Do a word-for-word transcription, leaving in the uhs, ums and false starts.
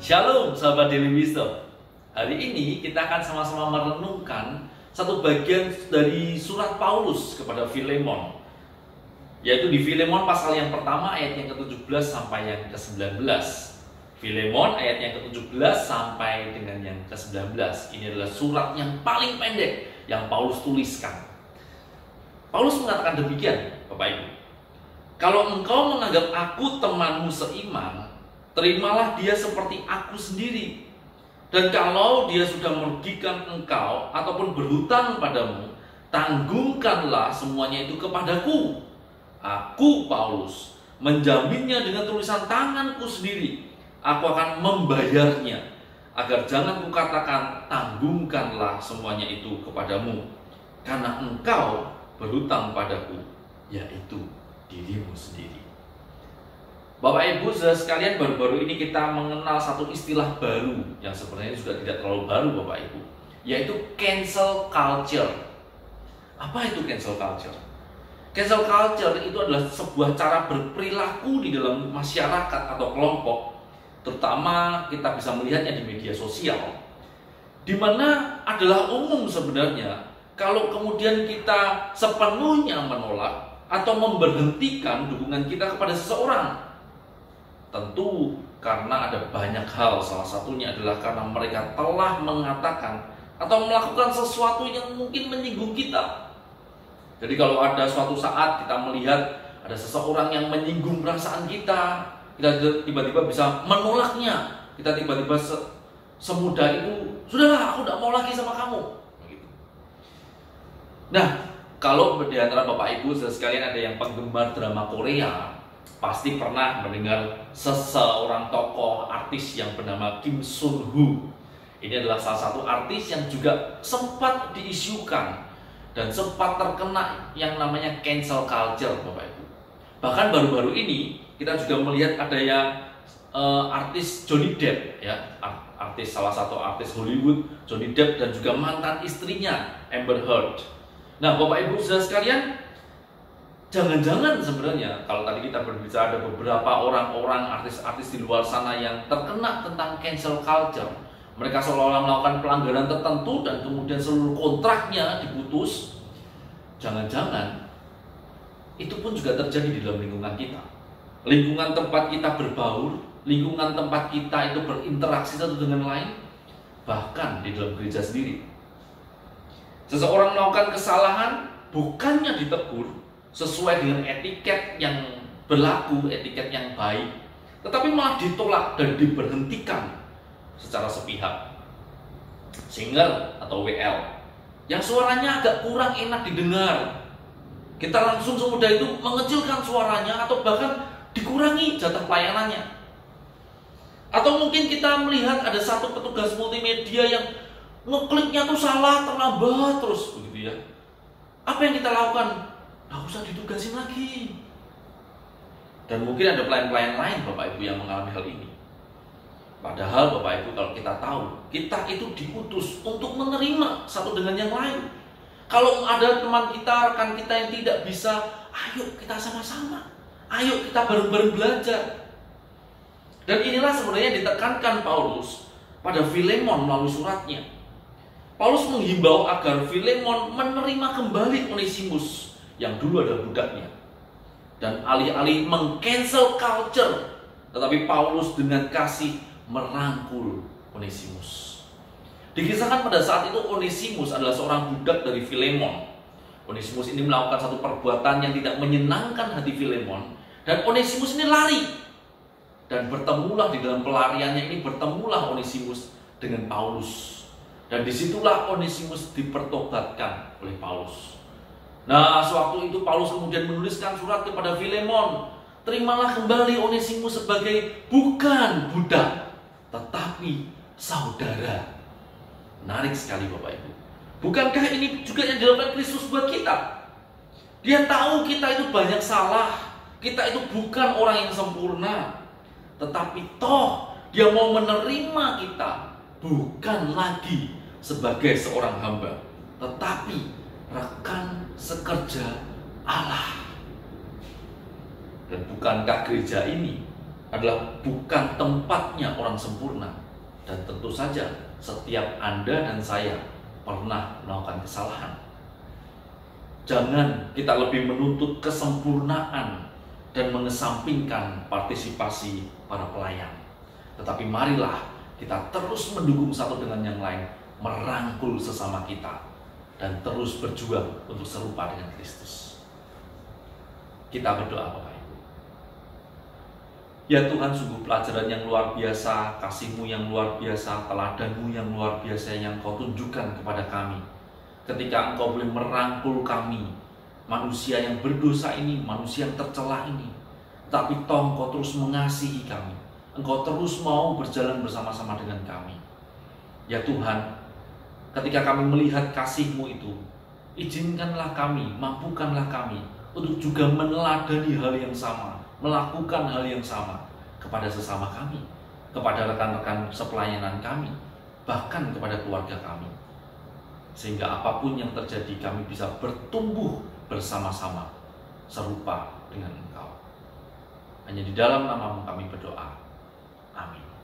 Shalom sahabat Daily Wisdom. Hari ini kita akan sama-sama merenungkan satu bagian dari surat Paulus kepada Filemon, yaitu di Filemon pasal yang pertama ayat yang ke tujuh belas sampai yang ke sembilan belas. Filemon ayat yang ke tujuh belas sampai dengan yang ke sembilan belas. Ini adalah surat yang paling pendek yang Paulus tuliskan. Paulus mengatakan demikian, Bapak Ibu. Kalau engkau menganggap aku temanmu seiman, terimalah dia seperti aku sendiri. Dan kalau dia sudah merugikan engkau ataupun berhutang padamu, tanggungkanlah semuanya itu kepadaku. Aku, Paulus, menjaminnya dengan tulisan tanganku sendiri. Aku akan membayarnya, agar jangan kukatakan tanggungkanlah semuanya itu kepadamu, karena engkau berhutang padaku, yaitu dirimu sendiri. Bapak Ibu saudara sekalian, baru-baru ini kita mengenal satu istilah baru yang sebenarnya juga tidak terlalu baru, Bapak Ibu, yaitu cancel culture. Apa itu cancel culture? Cancel culture itu adalah sebuah cara berperilaku di dalam masyarakat atau kelompok, terutama kita bisa melihatnya di media sosial, di mana adalah umum sebenarnya kalau kemudian kita sepenuhnya menolak atau memberhentikan dukungan kita kepada seseorang. Tentu karena ada banyak hal, salah satunya adalah karena mereka telah mengatakan atau melakukan sesuatu yang mungkin menyinggung kita. Jadi kalau ada suatu saat kita melihat ada seseorang yang menyinggung perasaan kita, kita tiba-tiba bisa menolaknya, kita tiba-tiba se semudah itu, sudahlah aku tidak mau lagi sama kamu. Nah, kalau di antara Bapak Ibu sekalian ada yang penggemar drama Korea, pasti pernah mendengar seseorang tokoh artis yang bernama Kim Sun Woo. Ini adalah salah satu artis yang juga sempat diisukan dan sempat terkena yang namanya cancel culture, Bapak Ibu. Bahkan baru-baru ini kita juga melihat ada yang uh, artis Johnny Depp, ya, artis salah satu artis Hollywood, Johnny Depp, dan juga mantan istrinya Amber Heard. Nah, Bapak Ibu saudara sekalian, jangan-jangan sebenarnya kalau tadi kita berbicara ada beberapa orang-orang artis-artis di luar sana yang terkena tentang cancel culture. Mereka seolah-olah melakukan pelanggaran tertentu dan kemudian seluruh kontraknya diputus. Jangan-jangan itu pun juga terjadi di dalam lingkungan kita. Lingkungan tempat kita berbaur, lingkungan tempat kita itu berinteraksi satu dengan lain, bahkan di dalam gereja sendiri. Seseorang melakukan kesalahan, bukannya ditegur sesuai dengan etiket yang berlaku, etiket yang baik, tetapi malah ditolak dan diberhentikan secara sepihak. Single atau W L yang suaranya agak kurang enak didengar, kita langsung semudah itu mengecilkan suaranya atau bahkan dikurangi jatah pelayanannya. Atau mungkin kita melihat ada satu petugas multimedia yang ngekliknya tuh salah, terlambat terus begitu ya. Apa yang kita lakukan? Nggak usah ditugasin lagi. Dan mungkin ada pelayan-pelayan lain, Bapak Ibu, yang mengalami hal ini. Padahal Bapak Ibu, kalau kita tahu, kita itu diutus untuk menerima satu dengan yang lain. Kalau ada teman kita, rekan kita yang tidak bisa, ayo kita sama-sama, ayo kita bareng-bareng belajar. Dan inilah sebenarnya yang ditekankan Paulus pada Filemon melalui suratnya. Paulus menghimbau agar Filemon menerima kembali Onesimus yang dulu adalah budaknya. Dan alih-alih meng-cancel culture, tetapi Paulus dengan kasih merangkul Onesimus. Dikisahkan pada saat itu Onesimus adalah seorang budak dari Filemon. Onesimus ini melakukan satu perbuatan yang tidak menyenangkan hati Filemon, dan Onesimus ini lari. Dan bertemulah di dalam pelariannya ini, bertemulah Onesimus dengan Paulus. Dan disitulah Onesimus dipertobatkan oleh Paulus. Nah, sewaktu itu Paulus kemudian menuliskan surat kepada Filemon, terimalah kembali Onesimus sebagai bukan budak, tetapi saudara. Menarik sekali, Bapak Ibu. Bukankah ini juga yang dilakukan Kristus buat kita? Dia tahu kita itu banyak salah, kita itu bukan orang yang sempurna, tetapi toh dia mau menerima kita bukan lagi sebagai seorang hamba, tetapi rekan sekerja Allah. Dan bukankah gereja ini adalah bukan tempatnya orang sempurna. Dan tentu saja setiap Anda dan saya pernah melakukan kesalahan. Jangan kita lebih menuntut kesempurnaan dan mengesampingkan partisipasi para pelayan. Tetapi marilah kita terus mendukung satu dengan yang lain, merangkul sesama kita, dan terus berjuang untuk serupa dengan Kristus. Kita berdoa Bapak Ibu. Ya Tuhan, sungguh pelajaran yang luar biasa, kasih-Mu yang luar biasa, teladan-Mu yang luar biasa yang Kau tunjukkan kepada kami. Ketika Engkau boleh merangkul kami, manusia yang berdosa ini, manusia yang tercelah ini, tapi toh Engkau terus mengasihi kami. Engkau terus mau berjalan bersama-sama dengan kami. Ya Tuhan, ketika kami melihat kasih-Mu itu, izinkanlah kami, mampukanlah kami untuk juga meneladani hal yang sama, melakukan hal yang sama kepada sesama kami, kepada rekan-rekan sepelayanan kami, bahkan kepada keluarga kami. Sehingga apapun yang terjadi, kami bisa bertumbuh bersama-sama serupa dengan Engkau. Hanya di dalam nama-Mu kami berdoa. Amin.